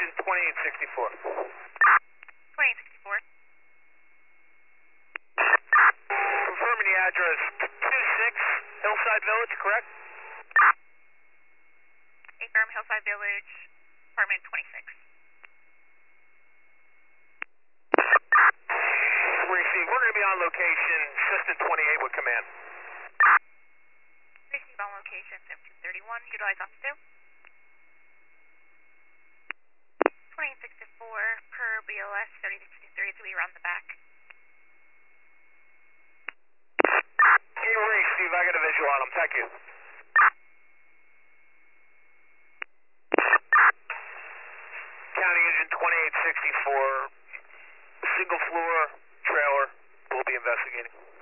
Engine 2864. 2864. Confirming the address 26 Hillside Village, correct? Affirm, Hillside Village, apartment 26. Receive. We're going to be on location. System 28 with command. Receive on location, 7231, utilize office 2. 2864 per BLS 3663, so we around the back. Hey, Ray, Steve, I got a visual on him. Thank you. County Engine 2864, single floor trailer. We'll be investigating.